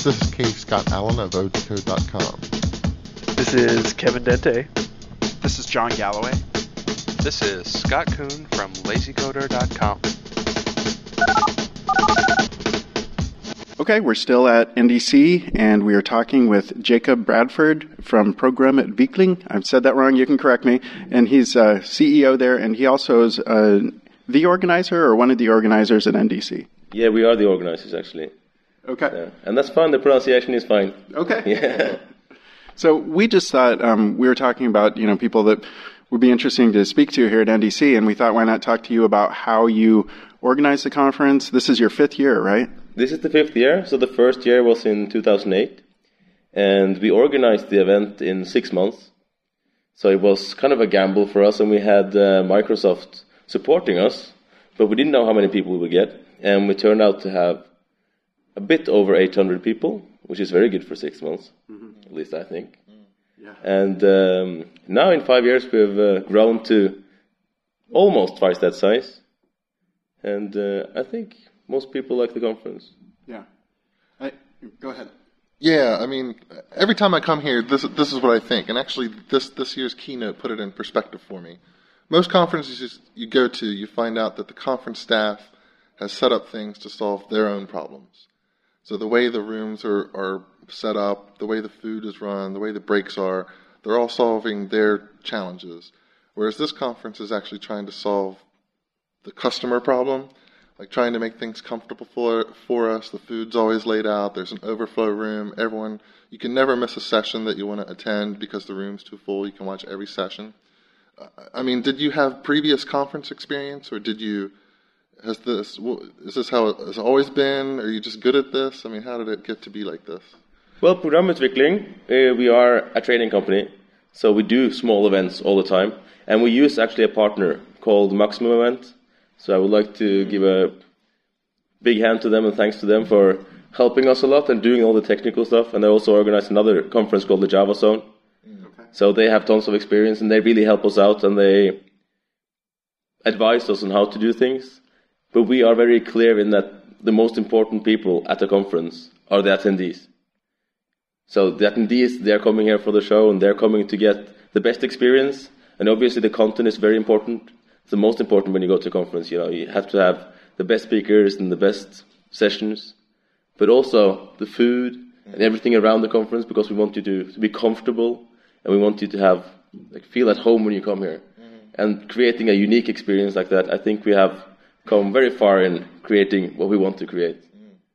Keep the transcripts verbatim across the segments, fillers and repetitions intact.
This is K. Scott Allen of O Decode dot com. This is Kevin Dente. This is John Galloway. This is Scott Kuhn from Lazy Coder dot com. Okay, we're still at N D C, and we are talking with Jacob Bradford from Program at Viikling. I've said that wrong, you can correct me. And he's uh, C E O there, and he also is uh, the organizer or one of the organizers at N D C. Yeah, we are the organizers, actually. Okay. Yeah. And that's fine, the pronunciation is fine. Okay. Yeah. So we just thought, um, we were talking about, you know, people that would be interesting to speak to here at N D C, and we thought, why not talk to you about how you organize the conference? This is your fifth year, right? This is the fifth year, so the first year was in two thousand eight, and we organized the event in six months. So it was kind of a gamble for us, and we had uh, Microsoft supporting us, but we didn't know how many people we would get, and we turned out to have a bit over eight hundred people, which is very good for six months, mm-hmm. at least I think. Mm. Yeah. And um, now in five years we've uh, grown to almost twice that size, and uh, I think most people like the conference. Yeah. I, go ahead. Yeah, I mean, every time I come here, this this is what I think. And actually, this, this year's keynote put it in perspective for me. Most conferences you go to, you find out that the conference staff has set up things to solve their own problems. So the way the rooms are, are set up, the way the food is run, the way the breaks are, they're all solving their challenges. Whereas this conference is actually trying to solve the customer problem, like trying to make things comfortable for for us. The food's always laid out. There's an overflow room. Everyone, you can never miss a session that you want to attend because the room's too full. You can watch every session. Uh, I mean, did you have previous conference experience, or did you? Has this is this how it has always been? Are you just good at this? I mean, how did it get to be like this? Well, Programutvikling, uh, we are a training company, so we do small events all the time, and we use actually a partner called Maximum Event. So I would like to give a big hand to them and thanks to them for helping us a lot and doing all the technical stuff. And they also organized another conference called the Java Zone. Okay. So they have tons of experience and they really help us out and they advise us on how to do things. But we are very clear in that the most important people at the conference are the attendees. So the attendees, they're coming here for the show and they're coming to get the best experience. And obviously the content is very important. It's the most important when you go to a conference. You know, you have to have the best speakers and the best sessions, but also the food and everything around the conference, because we want you to, to be comfortable and we want you to have like feel at home when you come here. Mm-hmm. And creating a unique experience like that, I think we have come very far in creating what we want to create.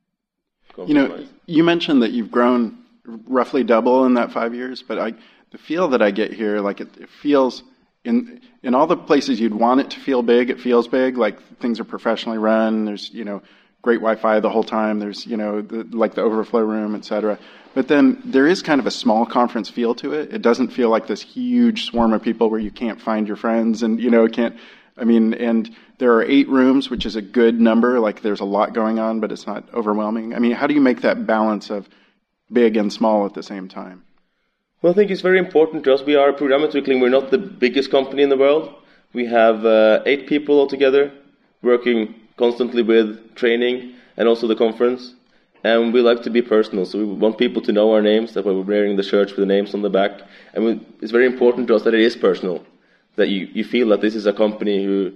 Mm. You know, you mentioned that you've grown roughly double in that five years, but I the feel that I get here, like it, it feels. In in all the places you'd want it to feel big, it feels big. Like things are professionally run. There's you know great Wi-Fi the whole time. There's you know the, like the overflow room, et cetera. But then there is kind of a small conference feel to it. It doesn't feel like this huge swarm of people where you can't find your friends and you know can't. I mean, and there are eight rooms, which is a good number. Like there's a lot going on, but it's not overwhelming. I mean, how do you make that balance of big and small at the same time? Well, I think it's very important to us. We are Programutvikling. We're not the biggest company in the world. We have uh, eight people altogether working constantly with training and also the conference. And we like to be personal, so we want people to know our names. That's why we're wearing the shirts with the names on the back. And we, it's very important to us that it is personal, that you, you feel that this is a company who...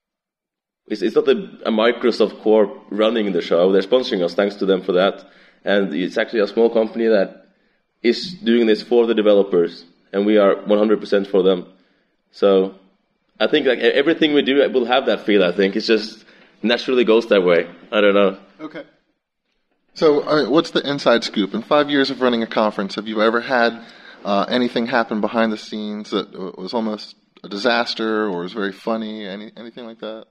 It's, it's not a, a Microsoft Corp running the show. They're sponsoring us, thanks to them for that. And it's actually a small company that is doing this for the developers, and we are one hundred percent for them. So I think like everything we do will have that feel, I think. It just naturally goes that way. I don't know. Okay. So uh, what's the inside scoop? In five years of running a conference, have you ever had uh, anything happen behind the scenes that was almost a disaster or was very funny, any, anything like that?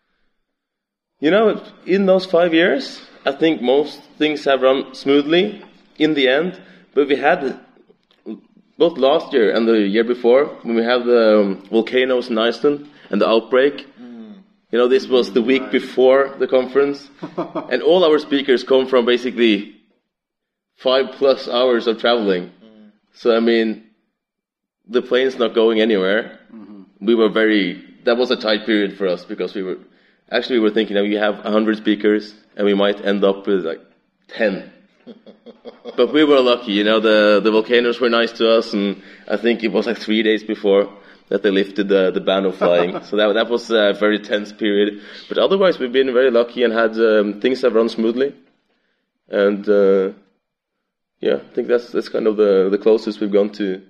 You know, in those five years, I think most things have run smoothly in the end. But we had, both last year and the year before, when we had the um, volcanoes in Iceland and the outbreak, mm. you know, this was the week right. before the conference. And all our speakers come from basically five plus hours of traveling. Mm. So, I mean, the plane's not going anywhere. Mm-hmm. We were very, that was a tight period for us because we were, actually we were thinking that we have one hundred speakers and we might end up with like ten. But we were lucky, you know, the, the volcanoes were nice to us, and I think it was like three days before that they lifted the, the ban of flying. So that that was a very tense period. But otherwise, we've been very lucky and had um, things have run smoothly. And uh, yeah, I think that's that's kind of the, the closest we've gone to.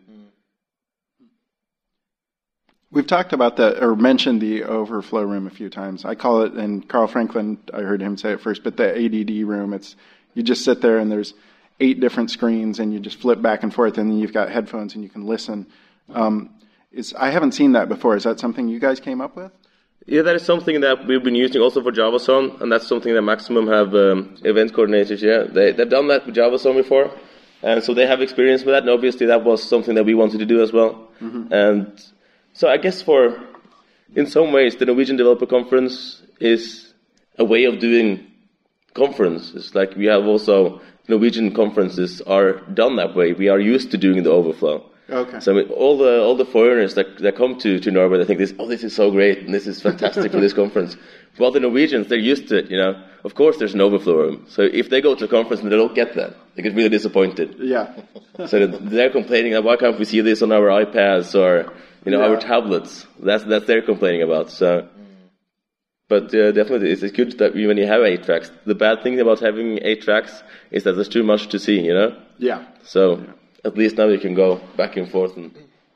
We've talked about that, or mentioned the overflow room a few times. I call it, and Carl Franklin, I heard him say it first, but the A D D room. It's you just sit there and there's eight different screens, and you just flip back and forth, and then you've got headphones and you can listen. Um, Is, I haven't seen that before. Is that something you guys came up with? Yeah, that is something that we've been using also for JavaZone, and that's something that Maximum have um, event coordinators. Yeah, they, they've done that with JavaZone before, and so they have experience with that. And obviously, that was something that we wanted to do as well. Mm-hmm. And so, I guess for in some ways, the Norwegian Developer Conference is a way of doing conference. It's like we have also Norwegian conferences are done that way. We are used to doing the overflow. Okay. So I mean, all the all the foreigners that that come to, to Norway, they think this, oh, this is so great and this is fantastic for this conference. Well, the Norwegians, they're used to it, you know. Of course, there's an overflow room. So if they go to a conference and they don't get that, they get really disappointed. Yeah. So they're complaining that why can't we see this on our iPads or you know yeah. our tablets? That's that's they're complaining about. So, but uh, definitely, it's good that when you have eight tracks. The bad thing about having eight tracks is that there's too much to see, you know. Yeah. So. Yeah. At least now you can go back and forth. And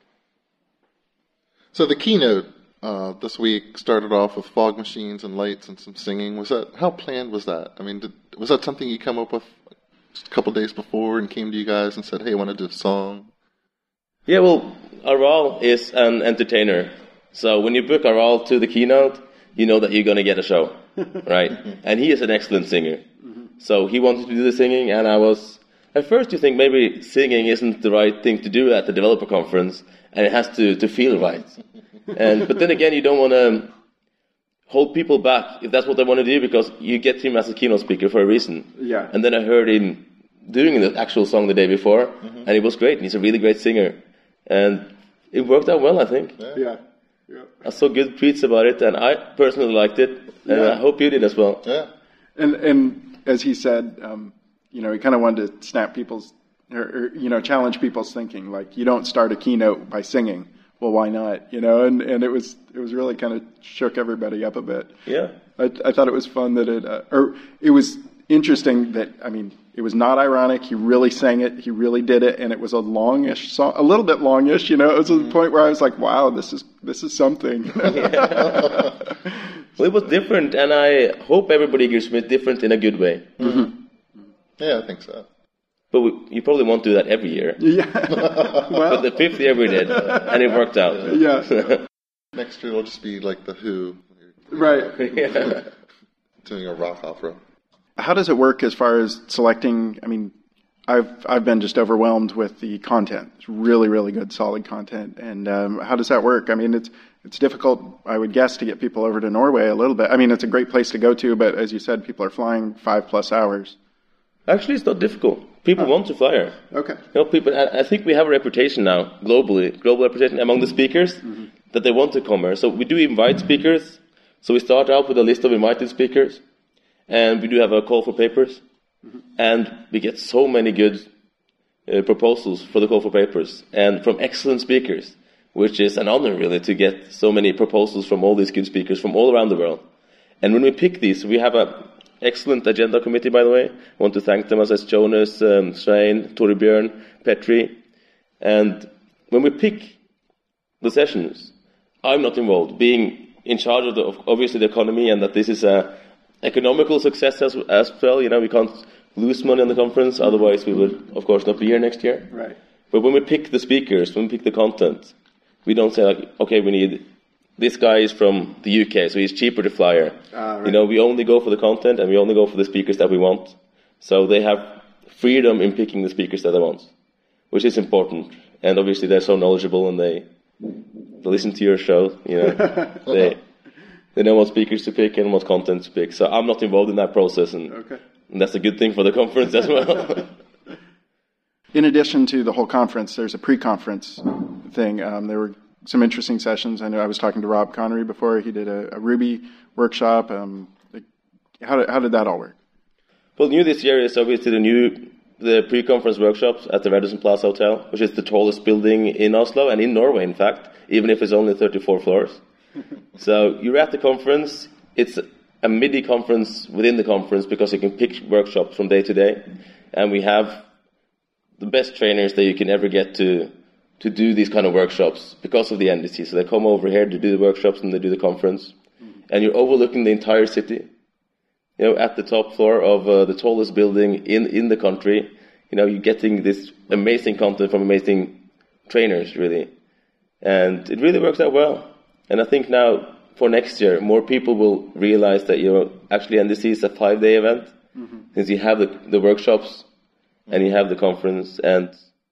so the keynote uh, this week started off with fog machines and lights and some singing. Was that how planned was that? I mean, did, was that something you come up with just a couple of days before and came to you guys and said, "Hey, I want to do a song"? Yeah, well, Aral is an entertainer, so when you book Aral to the keynote, you know that you're going to get a show, right? And he is an excellent singer, so he wanted to do the singing, and I was. At first you think maybe singing isn't the right thing to do at the developer conference, and it has to, to feel right. And But then again, you don't want to hold people back if that's what they want to do, because you get him as a keynote speaker for a reason. Yeah. And then I heard him doing the actual song the day before, mm-hmm. and it was great, and he's a really great singer. And it worked out well, I think. Yeah. yeah. yeah. I saw good tweets about it, and I personally liked it, and yeah. I hope you did as well. Yeah. And, and as he said... Um, You know, he kind of wanted to snap people's, or, or, you know, challenge people's thinking. Like, you don't start a keynote by singing. Well, why not? You know, and, and it was it was really kind of shook everybody up a bit. Yeah. I, I thought it was fun that it, uh, or it was interesting that, I mean, it was not ironic. He really sang it. He really did it, and it was a longish song, a little bit longish. You know, it was to the point where I was like, wow, this is this is something. Well, it was different, and I hope everybody agrees with different in a good way. Mm-hmm. Yeah, I think so. But we, you probably won't do that every year. Yeah. Well. But the fifth year we did, and it worked out. Yeah. Next year it'll just be like The Who. Right. Yeah. Doing a rock opera. How does it work as far as selecting? I mean, I've I've been just overwhelmed with the content. It's really, really good, solid content. And um, how does that work? I mean, it's it's difficult, I would guess, to get people over to Norway a little bit. I mean, it's a great place to go to, but as you said, people are flying five plus hours. Actually, it's not difficult. People oh. want to fly here. Okay. You know, people. I, I think we have a reputation now, globally, global reputation among the speakers, mm-hmm. that they want to come here. So we do invite speakers. So we start out with a list of invited speakers, and we do have a call for papers, mm-hmm. and we get so many good uh, proposals for the call for papers, and from excellent speakers, which is an honor, really, to get so many proposals from all these good speakers from all around the world. And when we pick these, we have a excellent agenda committee, by the way. I want to thank them as Jonas, um, Svein, Torbjørn, Petri. And when we pick the sessions, I'm not involved, being in charge of, the, of obviously the economy, and that this is a economical success as, as well. You know, we can't lose money on the conference, otherwise we would, of course, not be here next year. Right. But when we pick the speakers, when we pick the content, we don't say, like, okay, we need... This guy is from the U K, so he's cheaper to fly here. Ah, right. You know, we only go for the content, and we only go for the speakers that we want. So they have freedom in picking the speakers that they want, which is important. And obviously, they're so knowledgeable, and they, they listen to your show. You know, they they know what speakers to pick and what content to pick. So I'm not involved in that process, and, okay. and that's a good thing for the conference as well. In addition to the whole conference, there's a pre-conference thing. Um, there were some interesting sessions. I know I was talking to Rob Connery before. He did a, a Ruby workshop. Um, how did, how did that all work? Well, new this year is obviously the new the pre-conference workshops at the Radisson Plaza Hotel, which is the tallest building in Oslo and in Norway, in fact, even if it's only thirty-four floors. So you're at the conference. It's a midi conference within the conference because you can pick workshops from day to day, and we have the best trainers that you can ever get to to do these kind of workshops because of the N D C. So they come over here to do the workshops and they do the conference, and you're overlooking the entire city. You know, at the top floor of uh, the tallest building in, in the country, you know, you're getting this amazing content from amazing trainers, really. And it really works out well. And I think now, for next year, more people will realize that, you know, actually N D C is a five-day event, mm-hmm. since you have the, the workshops and you have the conference. And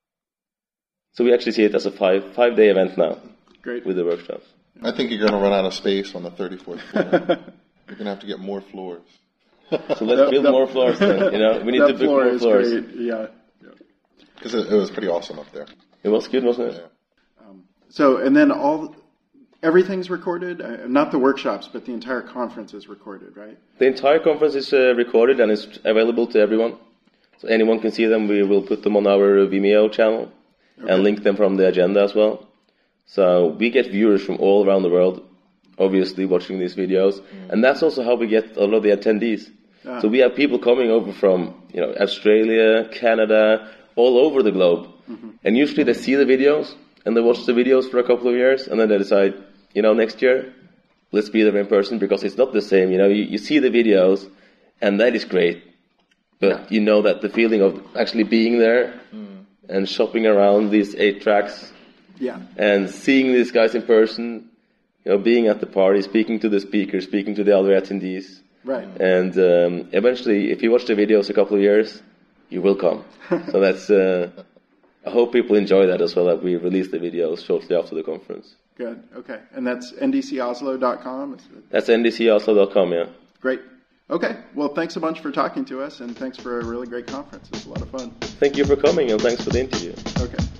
so we actually see it as a five, five-day event now. Great. With the workshops. I think you're going to run out of space on the thirty-fourth floor. You're going to have to get more floors. So let's build more floors then, you know. We need to build more floors. Great. Yeah. Because it, it was pretty awesome up there. It was good, wasn't it? Yeah. Um, so, and then all, everything's recorded? Uh, not the workshops, but the entire conference is recorded, right? The entire conference is uh, recorded and is available to everyone. So anyone can see them. We will put them on our Vimeo channel, okay. and link them from the agenda as well. So we get viewers from all around the world, obviously, watching these videos. Mm. And that's also how we get a lot of the attendees. Ah. So we have people coming over from, you know, Australia, Canada, all over the globe. Mm-hmm. And usually they see the videos, and they watch the videos for a couple of years, and then they decide, you know, next year, let's be there in person, because it's not the same. You know, you, you see the videos, and that is great. But yeah. you know that the feeling of actually being there mm. and shopping around these eight tracks yeah. and seeing these guys in person, you know, being at the party, speaking to the speakers, speaking to the other attendees. Right. And um, eventually, if you watch the videos a couple of years, you will come. So that's, uh, I hope people enjoy that as well, that we release the videos shortly after the conference. Good, okay. And that's N D C Oslo dot com? That's N D C Oslo dot com, yeah. Great. Okay, well, thanks a bunch for talking to us, and thanks for a really great conference. It was a lot of fun. Thank you for coming, and thanks for the interview. Okay.